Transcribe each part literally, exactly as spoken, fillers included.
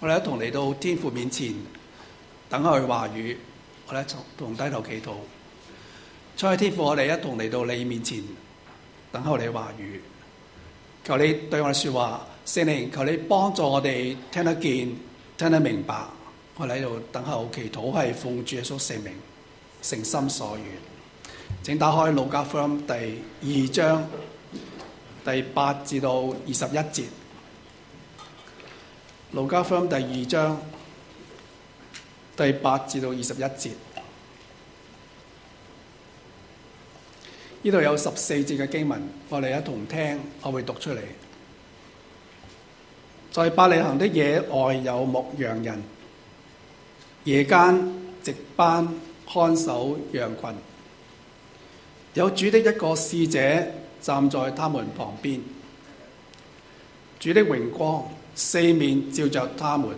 我哋一同嚟到天父面前，等候佢話語。我哋一同低頭祈禱。親愛天父，我哋一同嚟到你面前，等候你話語。求你對我哋說話，聖靈，求你幫助我哋聽得見、聽得明白。我哋喺度等候祈禱，係奉主耶穌聖名，誠心所願。請打開路加福音第二章第八至到二十一節。路加福音第二章第八至到二十一節，呢度有十四節嘅經文，我哋一同聽，我會讀出嚟。在伯利恆的野外有牧羊人，夜間值班看守羊群。有主的一個使者站在他們旁邊，主的榮光四面照着他們，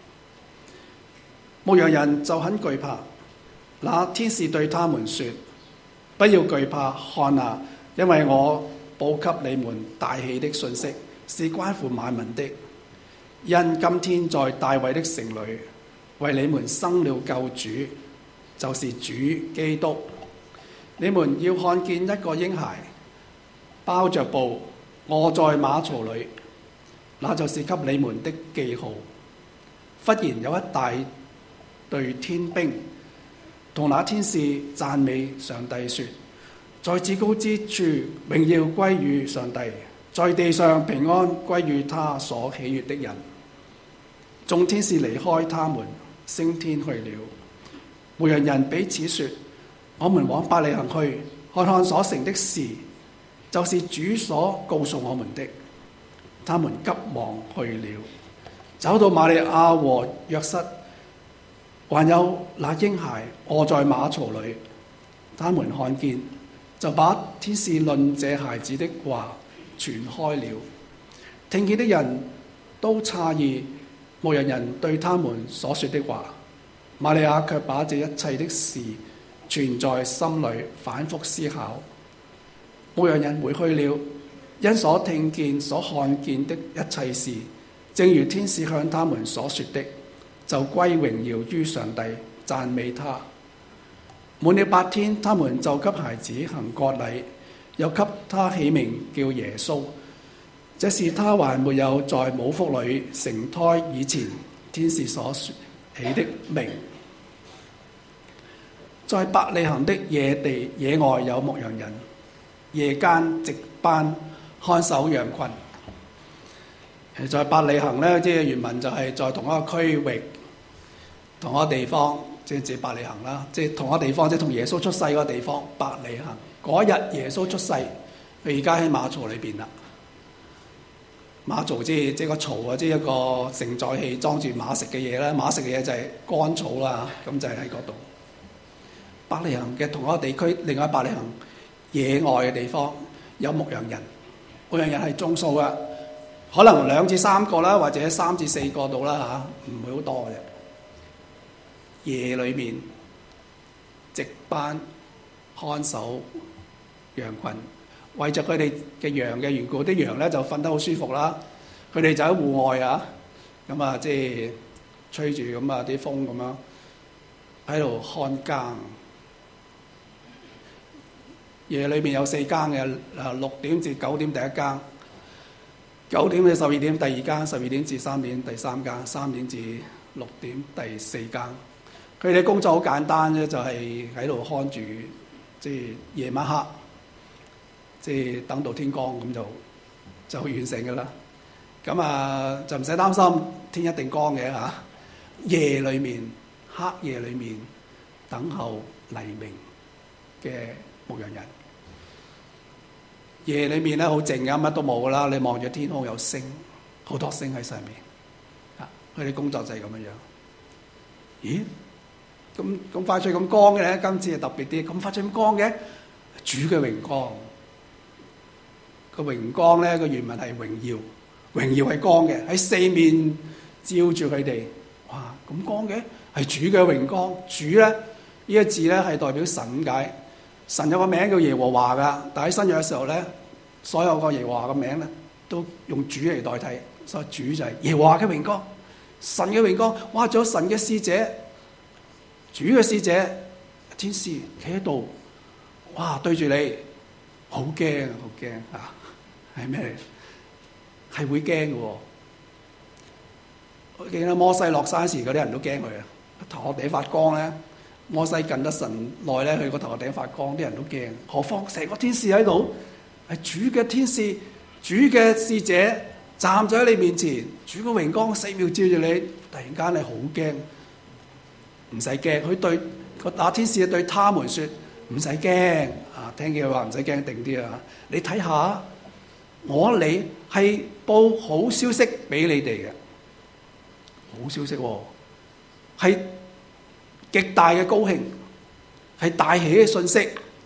牧羊人就很懼怕。那天使對他們說：不要懼怕，看啊，因為我報給你們大喜的信息，是關乎萬民的。因今天在大衛的城裏，為你們生了救主，就是主基督。你們要看見一個嬰孩，包着布，臥在馬槽裏，那就是給你們的記號。忽然有一大隊天兵同那天使讚美上帝說：在至高之處榮耀歸於上帝，在地上平安歸於他所喜悅的人。眾天使離開他們，升天去了。牧羊人彼此說：我們往伯利恆去，看看所成的事，就是主所告訴我們的。他們急忙去了，走到瑪利亞和約瑟，還有那嬰孩臥在馬槽裏。他們看見，就把天使論這孩子的話傳開了。聽見的人都詫異牧羊人對他們所說的話。瑪利亞卻把這一切的事存在心裏，反覆思考。牧羊人回去了，因所聽見所看見的一切事，正如天使向他們所說的，就歸榮耀於上帝，讚美他。滿了八天，他們就給孩子行割禮，又給他起名叫耶穌。這是他還沒有在母腹裏成胎以前，天使所說起的名。在伯利恆的野地野外有牧羊人，夜間值班看守羊群。在伯利恆咧，即係原文就係在同一個區域、同一個地方，即係指伯利恆啦。即係同一個地方，即係同耶穌出世嗰個地方。伯利恆嗰日耶穌出世，佢而家喺馬槽裏邊啦。馬槽即係即係個槽啊，即係一個承載器，裝住馬食嘅嘢啦。馬食嘅嘢就係乾草啦，咁就係喺嗰度。伯利恆嘅同一個地區，另外伯利恆野外嘅地方有牧羊人，牧羊人係眾數嘅，可能兩至三個啦，或者三至四個度啦嚇，唔會好多嘅啫。夜裏面值班看守羊群，為着佢哋嘅羊嘅緣故，啲羊咧就瞓得好舒服啦。佢哋就喺戶外啊，咁啊即係吹住咁啊啲風咁樣喺度看更。夜裏面有四更嘅，啊六點至九點第一更，九點至十二點第二更，十二點至三點第三更，三點至六點第四更。佢哋工作好簡單啫，就係喺度看住，即係夜晚黑，即係等到天光咁就就完成㗎啦。咁啊就唔使擔心天一定光嘅嚇。夜裏面黑夜裏面等候黎明嘅牧羊人，夜裏面咧好靜嘅，乜都冇噶啦。你望住天空有星，好多星喺上面。啊，佢哋工作就係咁樣樣。咦？咁咁快脆咁光嘅咧？今次係特別啲，咁快脆咁光嘅，主嘅榮光。個榮光咧，個原文係榮耀，榮耀係光嘅，喺四面照住佢哋。哇！咁光嘅係主嘅榮光。主咧呢一個字咧係代表神解。神有個名叫耶和華噶，但喺新約嘅時候咧，所有個耶和華嘅名咧都用主嚟代替，所以主就係耶和華嘅榮光。 神嘅榮光，哇！仲有神嘅使者，主嘅使者，天使企喺度，哇！對住你，好驚，好驚啊！係咩嚟？係會驚嘅喎。我記得摩西落山時，嗰啲人都驚佢啊，頭殼頂發光咧。摩西近得神耐咧，佢個頭殼頂發光，啲人都驚。何況成個天使喺度，係主嘅天使，主嘅使者站咗喺你面前，主嘅榮光四秒照住你，突然間你好驚，唔使驚。佢對個打天使對他們說：唔使驚啊！聽見佢話唔使驚，定啲啊！你睇下，我你係報好消息俾你哋嘅，好消息喎、哦，係極大嘅高興，係大喜嘅信息。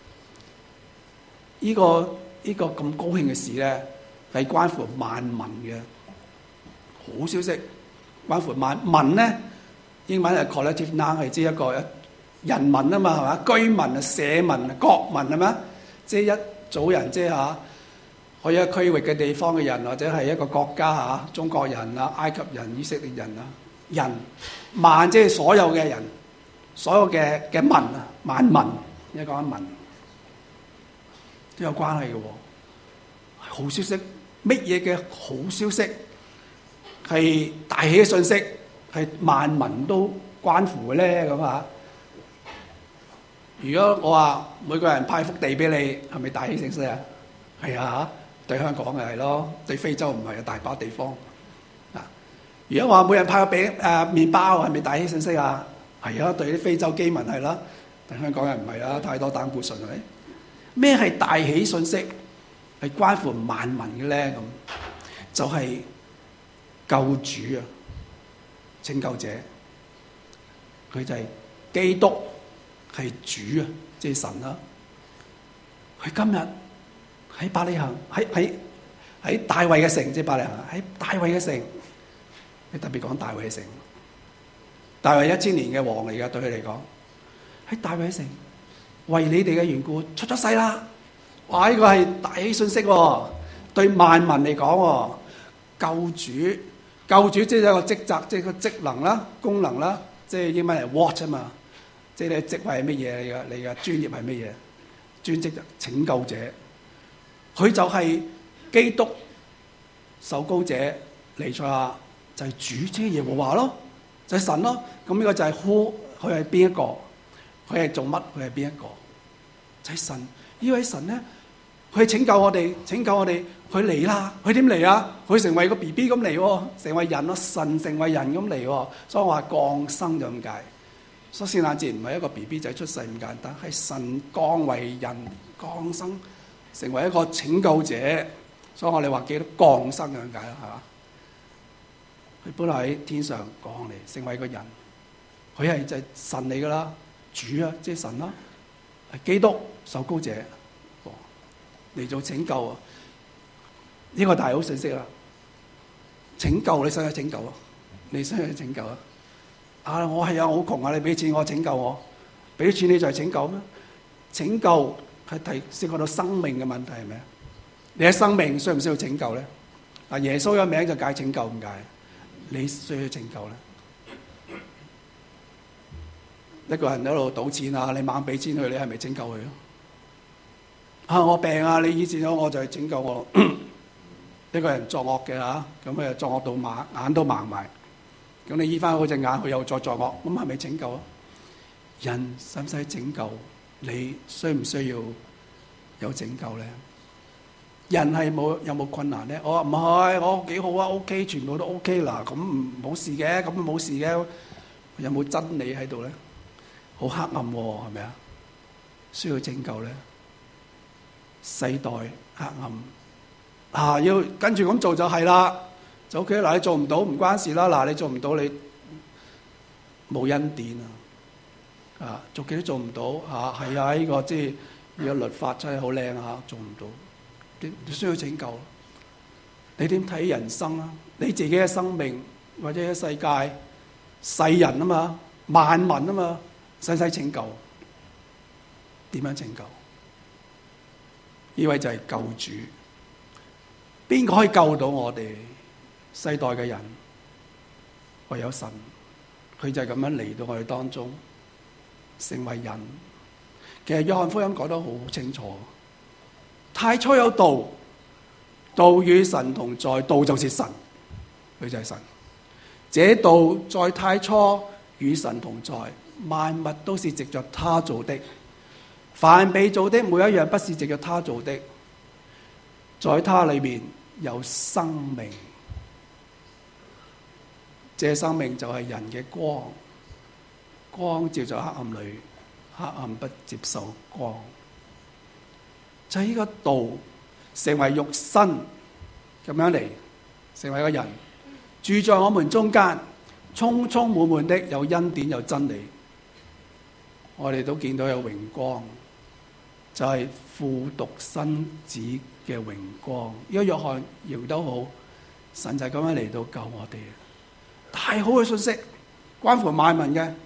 呢、這個呢、這個咁高興嘅事咧，係關乎萬民嘅好消息，關乎萬民咧。英文係 collective noun， 係指一個人民啊嘛，係嘛？居民啊、社民啊、國民係嘛？即係一組人，即係嚇去一個區域嘅地方嘅人，或者係一個國家嚇，中國人啊、埃及人、以色列人啊，人萬即係所有嘅人。所有嘅嘅民啊，萬民，而家講緊民都有關係嘅喎。好消息，乜嘢嘅好消息係大喜嘅信息，係萬民都關乎嘅咧咁啊！如果我話每個人派幅地俾你，係咪大喜信息啊？係啊，對香港嘅係咯，對非洲唔係啊，大把地方啊。如果話每人派個餅誒麵包，係咪大喜信息啊？係啊，對啲非洲飢民係啦，但香港人唔係啊，太多膽固醇係咪？咩係大喜訊息？係關乎萬民嘅咧咁，就係、是、救主啊，拯救者，佢就係基督，係主啊，即係神啦。佢今日喺伯利恆，喺喺喺大衛嘅城，即係伯利恆，喺大衛嘅城，你特別講大衛嘅城。大衛一千年嘅王嚟噶，對佢嚟講，喺大衛城為你哋嘅緣故出咗世啦！哇，呢個係大喜訊息喎，對萬民嚟講，救主，救主即係一個職責，即係個職能啦、功能啦，即係英文係 what 啊嘛，即係你嘅職位係乜嘢？你嘅你嘅專業係乜嘢？專職拯救者，佢就係基督受膏者彌賽亞，就係主，即係耶和華咯。就係神咯，咁呢個就係 who，佢係邊一個？佢係做乜？佢係邊一個？就係神。呢位神咧，佢拯救我哋，拯救我哋，佢嚟啦！佢點嚟啊？佢成為個 B B 咁嚟喎，成為人咯，神成為人咁嚟喎。所以我話降生就咁解。所以聖誕節唔係一個 B B 仔出世咁簡單，係神降為人，降生成為一個拯救者。所以我哋話記得降生就咁解啦，係嘛？佢本來喺天上降嚟，成為一個人，佢係就係神嚟噶啦，主啊，即係神啦，係基督受膏者嚟做拯救啊！呢個大好信息啦，拯救你使唔使拯救啊？你使唔使拯救啊？啊，我係啊，我好窮啊，你俾錢我拯救我，俾錢你就係拯救咩？拯救係提涉及到生命嘅問題係咪啊？你嘅生命需唔需要拯救咧？嗱，耶穌有名就解拯救咁解。你需要拯救咧？一個人喺度賭錢啊，你猛俾錢佢，你係咪拯救佢啊？啊，我病啊，你醫治咗我就係拯救我。一個人作惡嘅嚇，咁佢又作惡到盲，眼都盲埋。咁你醫翻好隻眼，佢又再作惡，咁係咪拯救啊？人使唔使拯救？你需唔需要有拯救咧？人係冇有冇困難咧？我話唔係，我幾好啊 ，OK， 全部都 OK 嗱，咁冇事嘅，咁冇事嘅。有冇真理喺度咧？好黑暗喎，係咪啊？需要拯救咧？世代黑暗啊！要跟住咁做就係啦，就 OK。嗱，你做唔到唔關事啦。嗱，你做唔到你冇恩典啊！啊，做幾都做唔到啊！係啊，呢個即係呢個律法真係好靚啊！做唔到。你需要拯救，你點睇人生啊？你自己嘅生命或者世界世人啊嘛，萬民啊嘛，使唔使拯救？點樣拯救？呢位就係救主，邊個可以救到我哋世代嘅人？ 唯有神，佢就係咁樣嚟到我哋當中，成為人。其實約翰福音講得好清楚，太初有道，道與神同在，道就是神，佢就係神。這道在太初與神同在，萬物都是藉着他做的，凡被造的每一樣不是藉着他做的，在他裏面有生命，這生命就係人嘅光，光照在黑暗裏，黑暗不接受光。就係呢個道成為肉身咁樣嚟，成為一個人，住在我們中間，充充滿滿的有恩典有真理。我哋都見到有榮光，就係、是、父獨生子嘅榮光。呢個約翰描得好，神就係咁樣嚟到救我哋，太好嘅信息，關乎萬民嘅。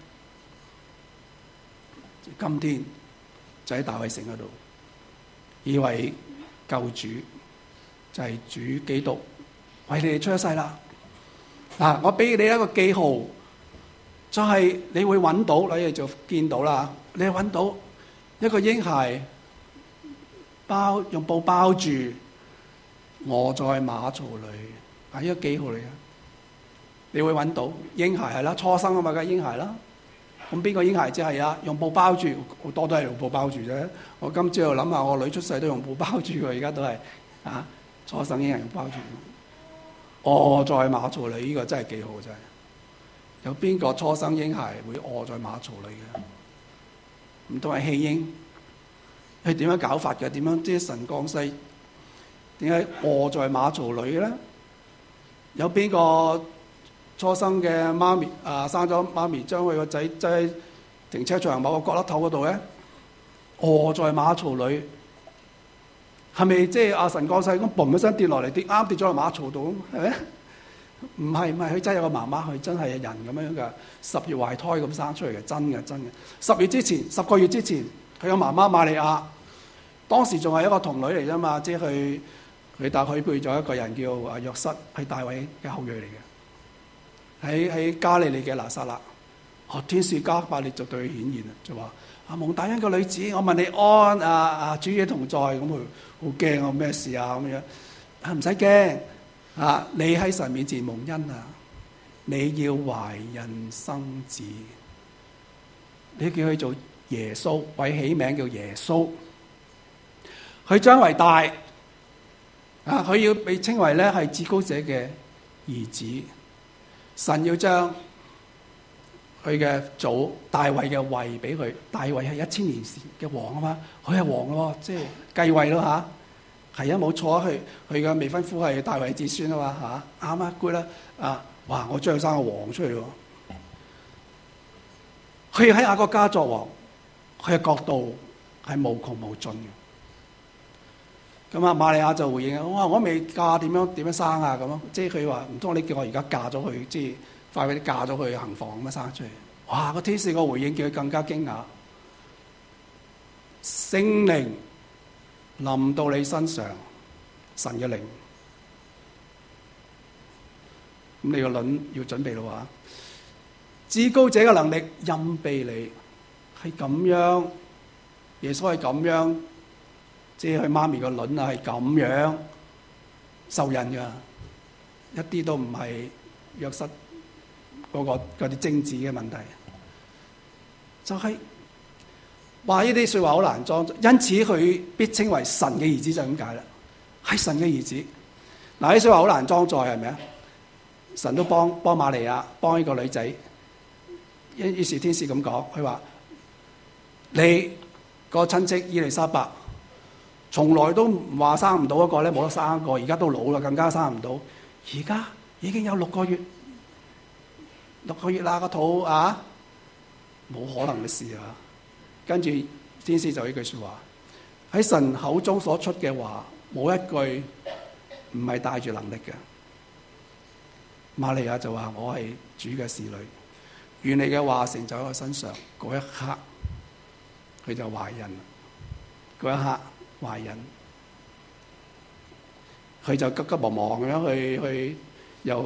今天就喺大衛城嗰度，以為救主就係、是、主基督為你哋出咗世啦。嗱，我俾你一個記號，就係、是、你會揾到，你哋就見到啦。你揾到一個嬰孩包用布包住，臥在馬槽裏，係一個記號嚟嘅。你會揾到嬰孩係啦，初生啊嘛，梗係嬰孩啦。咁邊個嬰孩即係啊？用布包住，好多都係用布包住啫。我今朝又諗下，我女出世都用布包住嘅，而家都係啊，初生嬰孩用包住。臥在馬槽裏，呢、這個真係幾好真係。有邊個初生嬰孩會臥在馬槽裏嘅？唔通係棄嬰？係點樣搞法嘅？點樣即係神降世？點解臥在馬槽裏咧？有邊個初生嘅媽咪啊，生咗媽咪將佢個仔擠喺停車場某個角落頭嗰度咧？臥在馬槽裏，係咪即係阿神降世咁嘣一聲跌落嚟，跌啱跌咗落馬槽度？係咪？唔係唔係，佢真係有個媽媽，佢真係人咁樣嘅，十月懷胎咁生出嚟嘅，真嘅真嘅。十月之前，十個月之前，佢有媽媽瑪利亞，當時仲係一個童女嚟啫嘛，即係佢佢搭佢配咗一個人叫啊約瑟，係大衛嘅後裔嚟嘅，喺喺加利利嘅拿撒勒。哦，天使加百列就對佢顯現啦，就話啊蒙大恩個女子，我問你安啊啊主與同在，咁佢好驚啊，咩事啊咁樣啊，唔使驚。啊！你喺神面前蒙恩啊！你要懷孕生子，你叫佢做耶穌，為起名叫耶穌。佢將為大啊！佢要被稱為咧係至高者嘅兒子。神要將佢嘅祖大衛嘅位俾佢。大衛係一千年前嘅王啊嘛，佢係王咯，即係繼位咯吓。係啊，冇錯，佢佢嘅未婚夫係大衛子孫啊嘛嚇，啱啊 good 啦啊！哇，我將佢生個王出嚟喎。佢喺雅各家作王，佢嘅國度係無窮無盡嘅。咁啊，瑪利亞就回應啊：哇，我未嫁，點樣點樣生啊？咁樣即係佢話唔通你叫我而家嫁咗去，即係快啲嫁咗去行房咁樣生出嚟？哇！個天使個回應叫佢更加驚訝，聖靈臨到你身上，神嘅靈，咁你個卵要準備咯喎！至高者嘅能力蔭庇你，係咁樣，耶穌係咁樣，即係佢媽咪個卵啊係咁樣受孕㗎，一啲都唔係約瑟嗰個嗰啲精子嘅問題，就係、是。話呢啲說話好難裝，因此佢必稱為神嘅兒子就咁解啦，係神嘅兒子。嗱，呢啲說話好難裝載係咪啊？神都幫幫瑪利亞，幫呢個女仔。於是天使咁講，佢話你個親戚伊麗莎白，從來都唔話生唔到一個咧，冇得生一個，而家都老啦，更加生唔到。而家已經有六個月，六個月啦個肚啊，冇可能嘅事啊！跟住天使就呢句說話，喺神口中所出嘅話，冇一句唔係帶住能力嘅。瑪利亞就話：我係主嘅侍女，願你嘅話成就喺我身上。嗰一刻，佢就懷孕。嗰一刻懷孕，佢就急急忙忙咁樣去去，又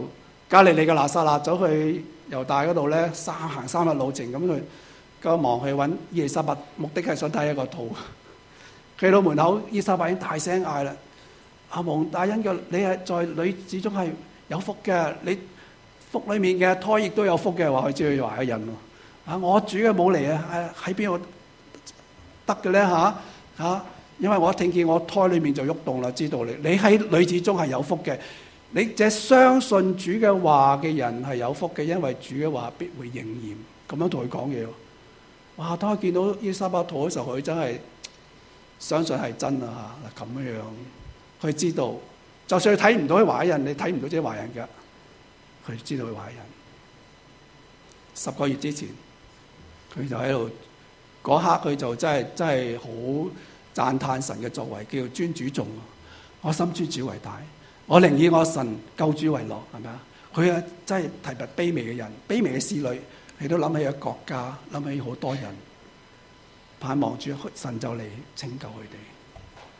加利利嘅拿撒勒走去猶大嗰度咧，三行三日路程咁去，咁忙去揾伊麗莎白，目的係想睇一個肚。去到門口，伊麗莎白已經大聲嗌啦：阿蒙大恩嘅，你係在女子中係有福嘅，你腹裏面嘅胎亦都有福嘅。話佢知佢懷咗孕喎。啊，我主嘅冇嚟啊！喺邊度得嘅咧嚇嚇？因為我聽見我胎裏面就喐動啦，知道你你喺女子中係有福嘅。你這相信主嘅話嘅人係有福嘅，因為主嘅話必會應驗。咁樣同佢講嘢喎。哇！當佢見到伊麗莎白肚嘅時候，佢真係相信係真啊嚇！嗱咁樣樣，佢知道，就算佢睇唔到佢懷孕，你睇唔到自己懷孕嘅，佢知道佢懷孕。十個月之前，佢就喺度嗰刻，佢就真係真係好讚歎神嘅作為，叫做尊主重。我心尊主為大。我寧以我神救主為樂，係咪啊？佢啊真係提拔卑微嘅人，卑微嘅侍女，你都諗起個國家，諗起好多人，盼望住神就嚟拯救佢哋。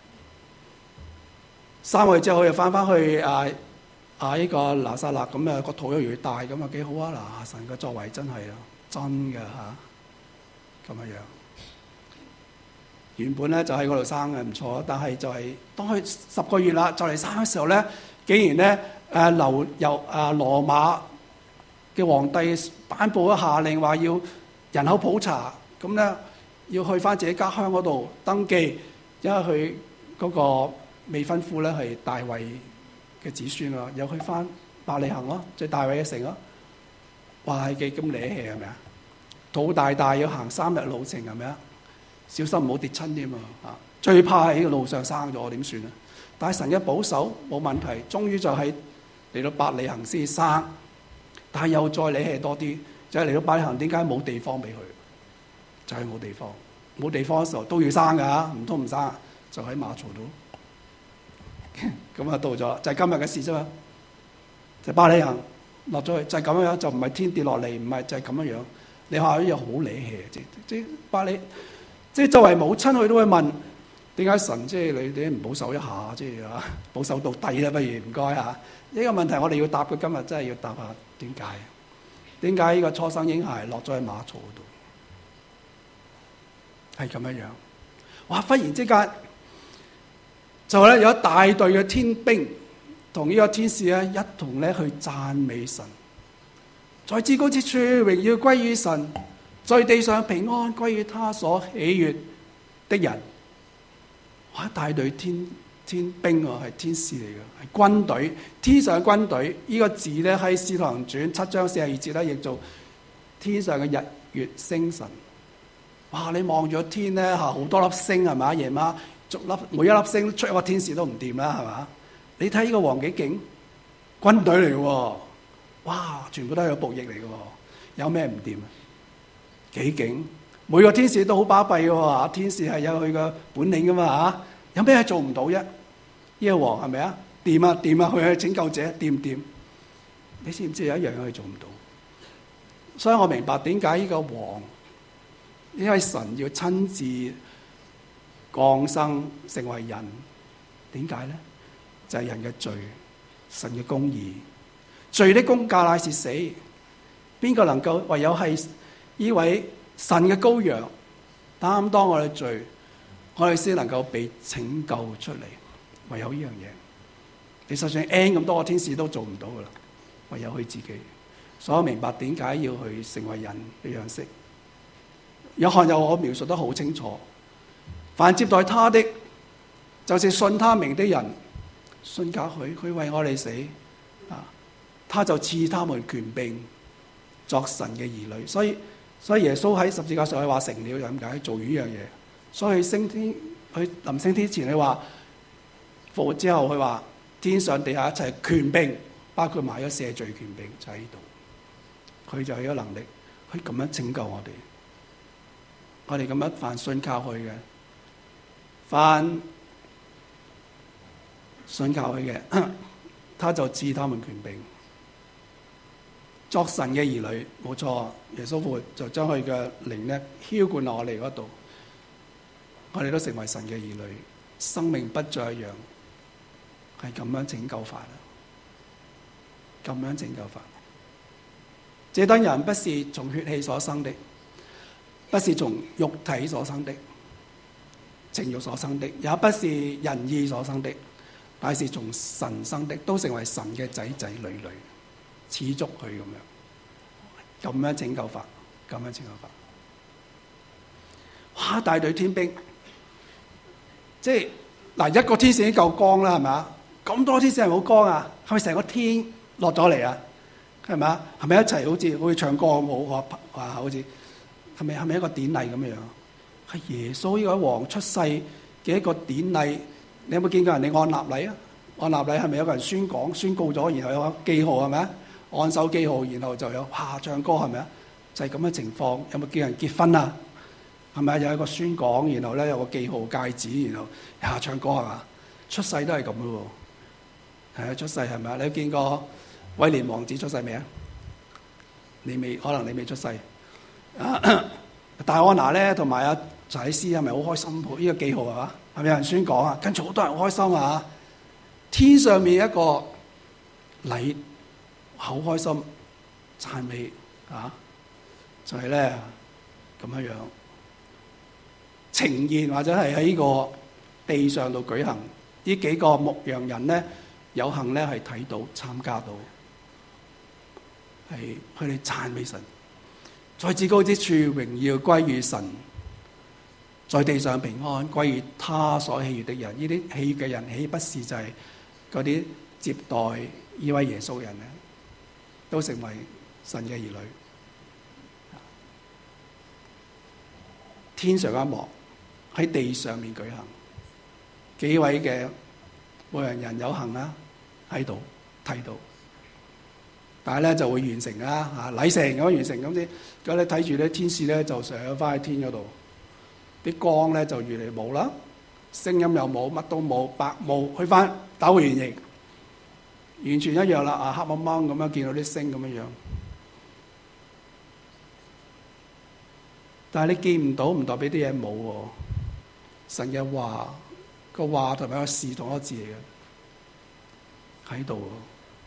三個月之後，佢又翻翻去啊啊呢個拿撒勒，咁啊個肚又越大，咁啊幾好啊！嗱，神嘅作為真係啊，真嘅嚇，咁樣樣。原本咧就喺嗰度生嘅唔錯，但係就係、是、當佢十個月啦，就嚟生嘅時候咧，竟然咧誒留由誒羅馬嘅皇帝頒布咗下令，話要人口普查，咁咧要去翻自己家鄉嗰度登記，因為佢嗰個未婚夫咧係大衛嘅子孫啊，又去翻伯利恆咯，即係大衛嘅城咯。哇！係幾咁離氣係咪啊？肚大大要行三日路程係咪啊？小心唔好跌親添啊！最怕喺個路上生咗，點算啊？但係神嘅保守冇問題，終於就係嚟到伯利恆先生，但係又再離氣多啲，就係嚟到伯利恆，點解冇地方俾佢？就係、是、冇地方，冇地方嘅時候都要生噶，唔通唔生？就喺馬槽度，咁啊到咗，就係、是、今日嘅事啫嘛。就是、伯利恆落咗去，就係咁樣，就唔係天跌落嚟，唔係就係咁樣樣。你話呢樣好離氣，即即伯利。即係作為母親，佢都會問點解神即係你哋唔保守一下，即係啊保守到底啦，不如唔該嚇。呢、這個問題我哋要答嘅，今日真係要答下點解？點解呢個初生嬰孩落咗喺馬槽度？係咁樣樣。哇！忽然之間就咧有一大隊嘅天兵同呢個天使咧一同咧去讚美神，在至高之處榮耀歸於神。在地上平安歸於他所喜悅的人。哇！一大隊天天兵喎，係天使嚟嘅，係軍隊，天上嘅軍隊。呢、這個字咧喺《使徒行傳》七章四十二節咧，譯做天上嘅日月星辰。哇！你望住個天咧嚇，好多粒星係咪？夜晚逐粒每一粒星出一個天使都唔掂啦，係嘛？你睇呢個王幾勁，軍隊嚟嘅喎。哇！全部都係個僕役嚟嘅喎，有咩唔掂啊？幾勁！每個天使都好巴閉嘅喎，天使係有佢嘅本領噶嘛嚇，有咩係做唔到啫？呢個王係咪啊？掂啊掂啊，佢係拯救者，掂唔掂？你知唔知有一樣嘢佢做唔到？所以我明白點解呢個王，因為神要親自降生成為人，點解咧？就係、是、人嘅罪，神嘅公義，罪的工價乃是死，邊個能夠唯有係？呢位神嘅羔羊擔當我哋罪，我哋先能夠被拯救出嚟。唯有呢樣嘢，你實際 N 咁多個天使都做唔到噶啦，唯有佢自己。所以我明白點解要去成為人嘅樣式。約翰有我描述得好清楚，凡接待他的，就是信他名的人，信靠佢，佢為我哋死啊，他就賜他們權柄作神嘅兒女。所以。所以耶穌喺十字架上佢話成了，就咁解做完呢樣嘢。所以升天，佢臨升天前佢話復活之後佢話天上地下一切權柄，包括埋咗赦罪權柄就喺呢度。佢就有能力，佢咁樣拯救我哋。我哋咁樣凡信靠佢嘅，凡信靠佢嘅，他就賜他們權柄。作神嘅兒女，冇錯。耶穌復活就將佢嘅靈咧澆灌落我哋嗰度，我哋都成為神嘅兒女，生命不再一樣，係咁樣拯救法啦。 咁樣拯救法。這等人不是從血氣所生的，不是從肉體所生的，情慾所生的，也不是人意所生的，乃是從神生的，都成為神嘅仔仔女女，似足佢咁樣，咁樣拯救法，咁樣拯救法。哇！大隊天兵，即係嗱，一個天使已經夠光啦，係咪啊？咁多天使係好光啊？係咪成個天落咗嚟啊？係咪啊？係咪一齊好似好似唱歌咁好啊？好似係咪係咪一個典禮咁樣？係耶穌呢位王出世嘅一個典禮。你有冇見過人哋按立禮啊？按立禮係咪有個人宣講、宣告咗，然後有個記號係咪啊？按手記號，然後就有哇唱歌係咪啊？就係咁嘅情況。有冇見人結婚啊？係咪有一個宣講，然後咧有個記號戒指，然後呀唱歌係嘛？出世都係咁咯喎。係啊，出世係咪啊？你有見過威廉王子出世未啊？你未，可能你未出世。啊、戴安娜咧同埋阿查理斯係咪好開心？呢、這個記號係嘛？係咪有人宣講啊？跟住好多人好開心啊！天上面一個禮，好開心讚美啊！就係咧咁樣樣呈現，或者係喺呢個地上度舉行。呢幾個牧羊人咧有幸咧係睇到參加到，係佢哋讚美神，在至高之處榮耀歸於神。在地上平安歸於他所喜悅的人。呢啲喜悅嘅人，豈不是就係嗰啲接待呢位耶穌嘅人咧？都成為神嘅兒女。天上一幕喺地上面舉行，幾位嘅牧羊人有幸啦喺度睇到，但係咧就會完成啦嚇，禮成咁完成咁啲，咁你睇住咧天使咧就上翻去天嗰度。啲光咧就越嚟冇啦，聲音又冇，乜都冇，白霧去翻打回原形，完全一樣啦。啊，黑掹掹咁樣見到啲星咁樣樣，但係你見唔到，唔代表啲嘢冇喎。神嘅話，個話同埋個事同一個字嚟嘅，喺度喎。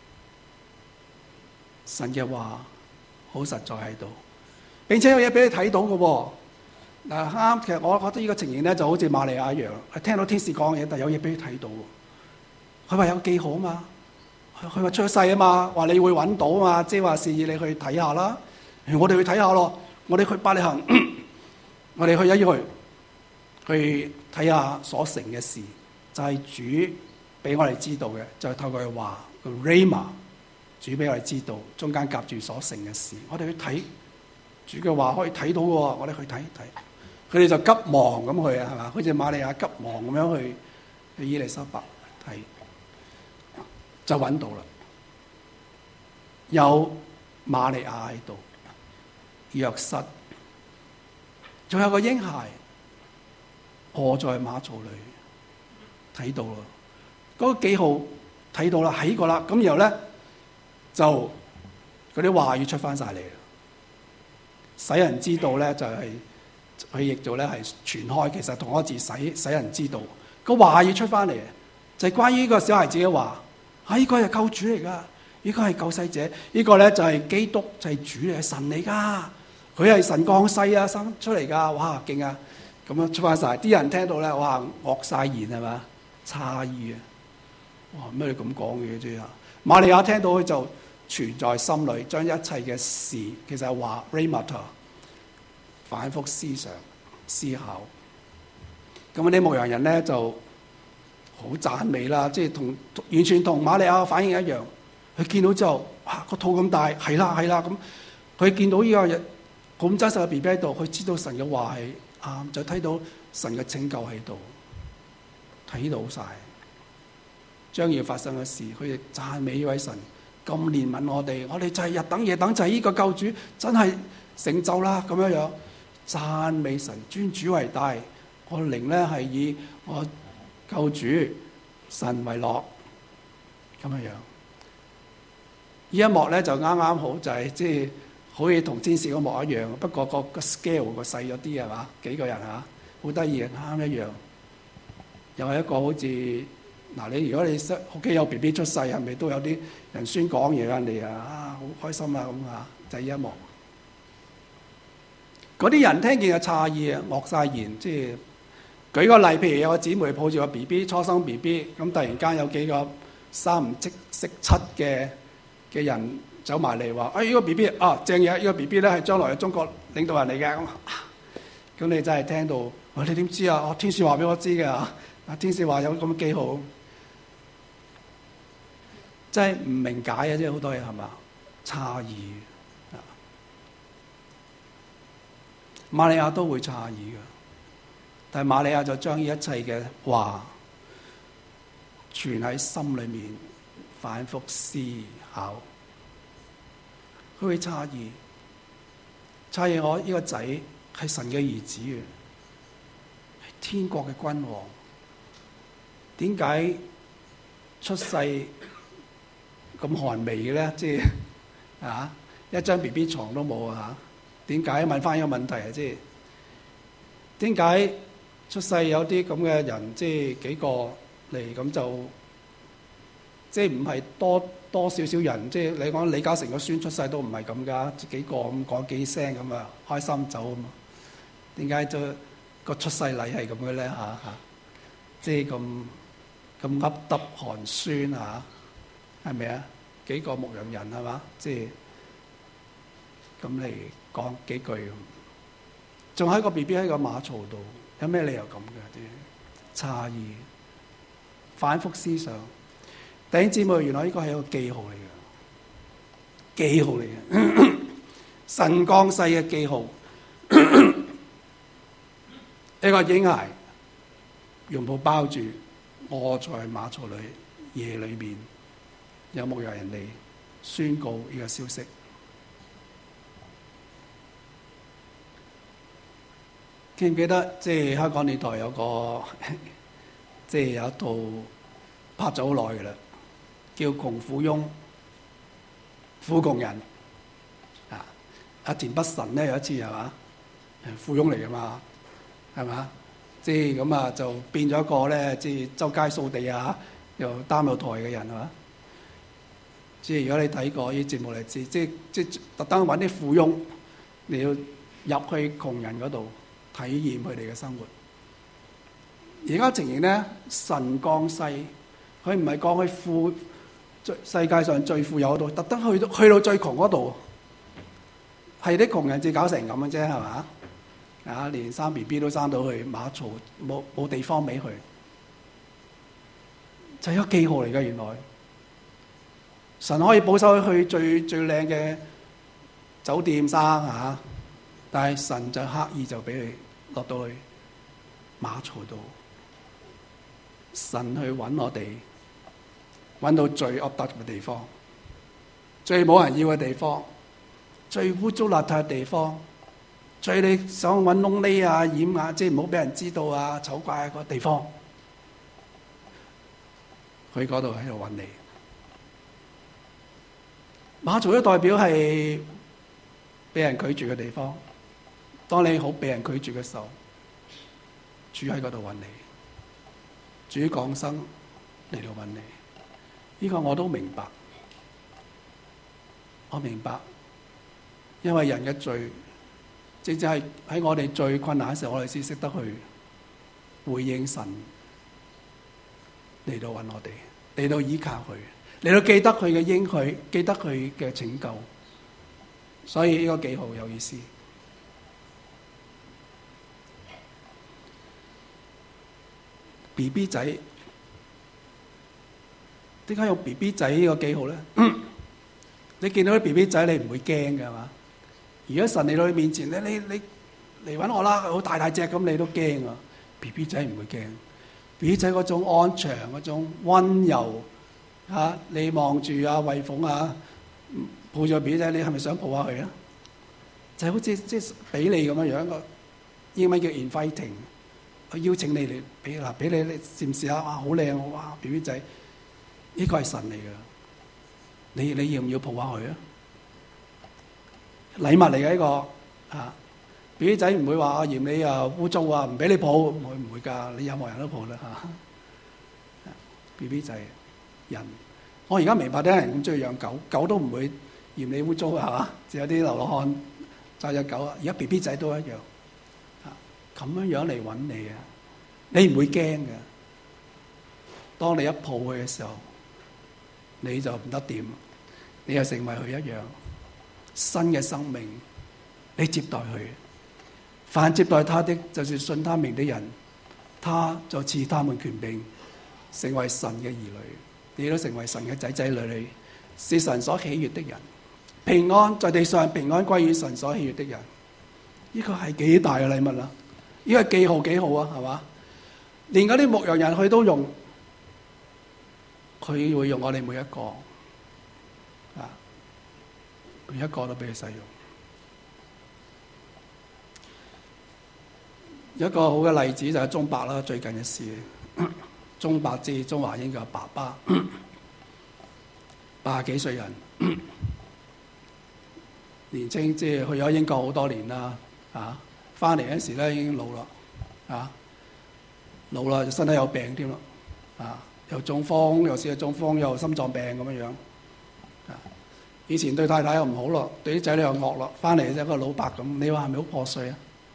神嘅話好實在喺度，並且有嘢俾你睇到嘅喎。嗱啱，其實我覺得呢個情形咧就好似瑪利亞一樣，係聽到天使講嘢，但係有嘢俾佢睇到。佢話有記號啊嘛，佢話出世啊嘛，話你會揾到啊嘛，即係話示意你去睇下啦。我哋去睇下咯，我哋去伯利恆，我哋去一去去睇下所成嘅事，就係、是、主俾我哋知道嘅，就係、是、透過佢話個 Rhema， 主俾我哋知道，中間夾住所成嘅事，我哋去睇主嘅話可以睇到嘅，我哋去睇睇。佢哋就急忙咁去啊，係嘛？好似瑪利亞急忙咁樣去去伊麗莎白睇，就揾到啦。有瑪利亞喺度，約瑟，仲有個嬰孩臥在馬槽裏，睇到啦。嗰、那個記號睇到啦，喺個啦。咁然後咧就嗰啲話語出翻晒嚟，使人知道咧就係、是。佢譯做咧係傳開，其實同一個字使使人知道個話要出翻嚟，就係、是、關於呢個小孩子嘅話。啊，呢、這個係救主嚟噶，呢、這個係救世者，這個、呢個咧就係、是、基督，就係、是、主嚟，係神嚟噶。佢係神降世啊，生出嚟噶，哇勁啊！咁樣出翻晒，啲人聽到咧，哇惡晒言係嘛，詫異啊！哇咩你咁講嘅啫啊！瑪利亞聽到佢就存在心裏，將一切嘅事其實係話 Rhemata。反覆思想、思考，咁啲牧羊人咧就好讚美啦，即係同完全同瑪利亞嘅反應一樣。佢見到之後，哇個肚咁大，係啦係啦咁。佢見到呢個日咁真實嘅 B B 喺度，佢知道神嘅話係啱，就睇到神嘅拯救喺度，睇到晒將要發生嘅事，佢亦讚美呢位神咁憐憫我哋，我哋就係日等夜等，就係呢個救主真係成就啦咁樣樣。讚美神，尊主為大，我靈咧係以我救主神為樂，咁樣樣。呢一幕咧就啱啱好，就係即係好似同天使嗰幕一樣，不過個個 scale 個細咗啲係嘛？幾個人嚇，好得意嘅，啱一樣。又係一個好似嗱，你如果你屋企有 B B 出世，係咪都有啲人宣講嘢啊？你啊，好開心啊咁啊，就係、是、一幕。嗰啲人聽見嘅詫異啊，愕晒然。即係舉個例，譬如有個姊妹抱住個 B B 初生 B B， 咁突然間有幾個三唔識識七嘅嘅人走埋嚟話：哎，呢、這個 B B 啊，正嘢，呢、這個 B B 咧係將來嘅中國領導人嚟嘅。咁，咁你真係聽到，我你點知啊？我天使話俾我知嘅，啊天使話有咁嘅記號。真係唔明解嘅，即係好多嘢係嘛？詫異啊！瑪利亞都會詫異嘅，但係瑪利亞就將呢一切嘅話存喺心裏面，反覆思考。佢會詫異，詫異我呢個仔係神嘅兒子嘅，係天國嘅君王，點解出世咁寒微嘅咧？即係啊，一張 B B 床都冇啊！點解？問翻一個問題啊！即係點解出世有啲咁嘅人，即係幾個嚟咁就即係唔係多多少少人？即係你講李嘉誠個孫出世都唔係咁噶，幾個咁講幾聲咁啊，開心走啊嘛？點解就個出世禮係咁嘅咧？嚇嚇，即係咁咁噏耷寒酸嚇。係咪啊？幾個牧羊人係嘛？即係咁嚟講幾句，仲喺個 B B 喺個馬槽度，有咩理由咁嘅？啲詫異，反覆思想。弟兄姊妹，原來呢個係一個記號嚟嘅，記號嚟嘅，神降世嘅記號。一個嬰孩用布包住，臥在馬槽裏，夜裏面。有牧羊人嚟宣告呢個消息。記唔記得即係香港電台有個即係有一套拍咗好耐嘅啦，叫《窮富翁》，富窮人啊！阿田北辰咧有一次係嘛，富翁嚟㗎嘛，係嘛？即係咁啊，就變咗一個咧，即係周街掃地啊，又擔有台嘅人係嘛？即係如果你睇過呢啲節目嚟知，即係即係特登揾啲富翁，你要入去窮人嗰度體驗佢哋嘅生活。而家情形咧，神降世，佢唔係降去富最世界上最富有嗰度，特登去到去到最窮嗰度，係啲窮人至搞成咁嘅啫，係嘛？啊，連生 B B 都生到去馬槽，冇冇地方俾佢，就係一個記號嚟嘅原來。神可以保守佢去最最靚嘅酒店生嚇，但係神就刻意就俾佢落到去馬槽度。神去揾我哋，揾到最惡得嘅地方，最冇人要嘅地方，最污糟邋遢嘅地方，最你想揾窿匿啊掩啊，即係唔好俾人知道啊醜怪啊個地方，佢嗰度喺度揾你。馬槽都代表係俾人拒絕嘅地方。當你好俾人拒絕嘅時候，主喺嗰度揾你，主降生嚟到揾你。呢個我都明白，我明白，因為人嘅罪，正正係喺我哋最困難嘅時候，我哋先識得去回應神，嚟到揾我哋，嚟到依靠佢。嚟到記得佢嘅應許，記得佢嘅拯救，所以呢個記號有意思。B B 仔點解用 B B 仔呢個記號咧？你見到啲 B B 仔，你唔會驚嘅係嘛？如果神嚟到你面前，你你你嚟揾我啦，好大大隻咁，你都驚啊 ！B B 仔唔會驚 ，B B 仔嗰種安詳、嗰種溫柔。嚇、啊！你望住啊，惠鳳啊，抱住個 B B 仔，你係咪想抱下佢啊？就係、好似即係俾你咁樣樣個英文叫 inviting， 佢邀請你嚟俾嗱俾你，你試唔試下？哇！好靚喎！哇 ！B B 仔，呢、呢個係神嚟㗎，你你要唔要抱下佢啊？禮物嚟嘅呢個嚇 B B 仔唔會話嫌你啊污糟啊，唔俾你抱，唔會唔會㗎，你任何人都抱啦嚇。 B B 仔人。我而家明白啲人咁中意養狗，狗都唔會嫌你污糟啊，係嘛？只有啲流浪漢就有狗啊。而家 B B 仔都一樣，啊咁樣樣嚟揾你啊，你唔會驚嘅。當你一抱佢嘅時候，你就唔得掂，你又成為佢一樣新嘅生命。你接待佢，凡接待他的，就是信他名的人，他就賜他們權柄，成為神嘅兒女。你都成為神嘅仔仔女女，是神所喜悅的人。平安在地上，平安歸於神所喜悅的人。呢個係幾大嘅禮物啦！呢個記號幾好啊，係嘛？連嗰啲牧羊人佢都用，佢會用我哋每一個啊，每一個都俾佢使用。一個好嘅例子就係鐘伯啦，最近嘅事。鐘伯即係鍾華英嘅爸爸，八十幾歲人，年青即係去咗英國好多年啦，啊，翻嚟嗰時咧已經老啦，啊，老啦，身體有病添咯，啊，又中風，又試過中風，又心臟病咁樣樣，啊，以前對太太又唔好咯，對啲仔女又惡咯，翻嚟就一個老伯咁，你話係咪好破碎啊？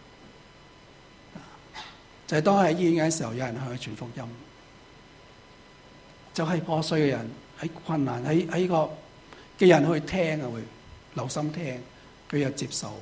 就係當佢喺醫院嘅時候，有人向佢傳福音。就係破碎嘅人，喺困難喺喺個嘅人去聽啊，會留心聽，佢又接受。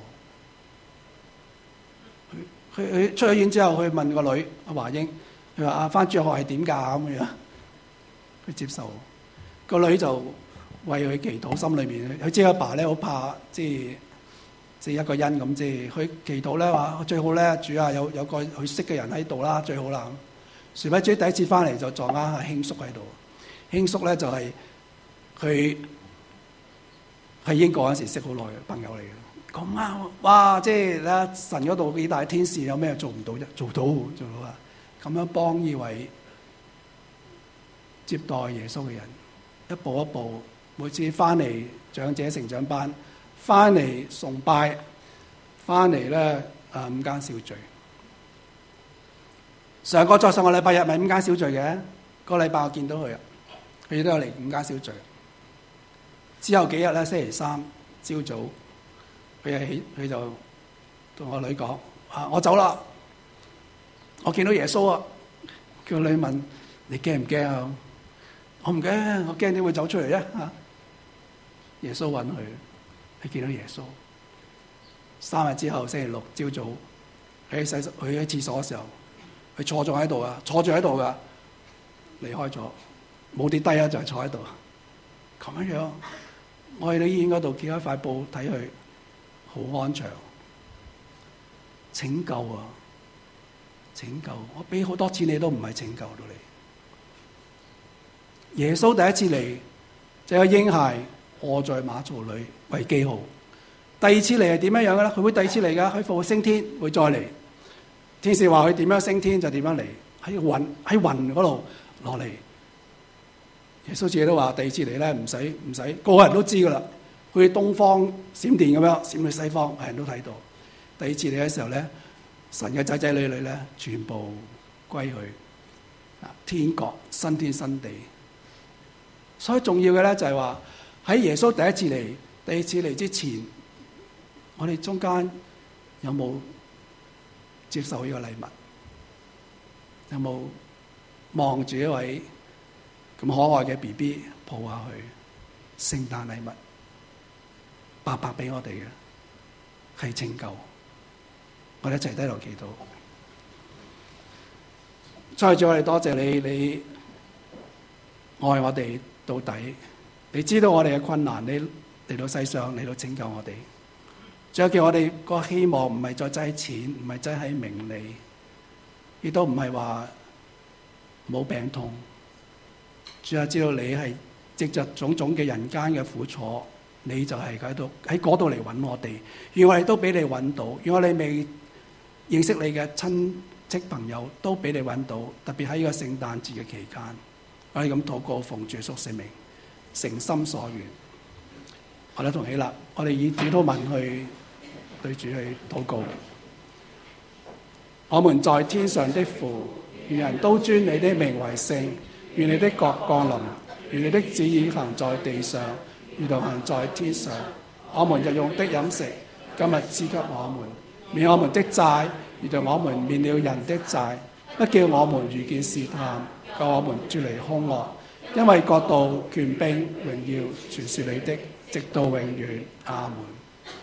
佢佢佢出咗院之後，去問個女阿華英，佢話啊，返主學係點㗎咁樣？佢接受。個女就為佢祈禱，心裏面佢知阿爸咧好怕，即係即係一個人咁，即係佢祈禱咧話最好咧，主啊有有個佢識嘅人喺度啦，最好啦。殊不知第一次返嚟就撞啱阿興叔喺度。興叔咧就係佢喺英國嗰時識好耐嘅朋友嚟嘅，咁啱哇！即係咧神嗰度幾大天使，有咩做唔到啫？做到做到啊！咁樣幫呢位接待耶穌嘅人，一步一步，每次翻嚟長者成長班，翻嚟崇拜，翻嚟咧啊五間小聚。上個再上個禮拜日咪五間小聚嘅，個禮拜我見到佢啊。佢都有嚟五間小聚，之後幾日咧，星期三朝早，佢係佢就同我女講：啊，我走啦！我見到耶穌啊！叫女問：你驚唔驚啊？我唔驚，我驚點會走出嚟啫？嚇！耶穌揾佢，佢見到耶穌。三日之後，星期六朝早，佢喺洗手，佢喺廁所嘅時候，佢坐咗喺度啊，坐住喺度噶，離開咗。冇跌低啊，就係坐喺度，咁樣樣。我去到醫院嗰度揭開塊布睇佢，好安詳。拯救啊！拯救！我俾好多錢你都唔係拯救到你。耶穌第一次嚟就有嬰孩臥在馬槽裏為記號。第二次嚟係點樣樣嘅咧？佢會第二次嚟噶，佢復活升天會再嚟。天使話佢點樣升天就點樣嚟，喺雲喺雲嗰度落嚟。耶穌自己都話：第二次嚟咧，唔使唔使，個個人都知噶啦。好似東方閃電咁樣閃去西方，係人都睇到。第二次嚟嘅時候咧，神嘅仔仔女女咧，全部歸去啊，天國新天新地。所以重要嘅咧就係話喺耶穌第一次嚟、第二次嚟之前，我哋中間有冇接受呢個禮物？有冇望住一位咁可愛嘅 B B 抱下去？聖誕禮物白白俾我哋嘅係拯救，我哋一齊低頭祈禱。再主，我哋多謝你，你愛我哋到底，你知道我哋嘅困難，你嚟到世上嚟到拯救我哋。仲有叫我哋個希望唔係再擠喺錢，唔係擠喺名利，亦都唔係話冇病痛。主啊，知道你係藉着種種嘅人間嘅苦楚，你就係喺度喺嗰度嚟揾我哋。願我哋都俾你揾到，願我哋未認識你嘅親戚朋友都俾你揾到。特別喺呢個聖誕節嘅期間，我哋咁禱告奉主耶穌聖名，誠心所願。我哋同起立，我哋以主禱文去對主去禱告。我們在天上的父，願人都尊你的名為聖。 願你的國降臨，願你的旨意行在地上，如同行在天上。我們日用的飲食，今日賜給我們，免我們的債，如同我們免了人的債，不叫我們遇見試探，救我們脫離兇惡。因為國度、權柄、榮耀，全是你的，直到永遠。阿門。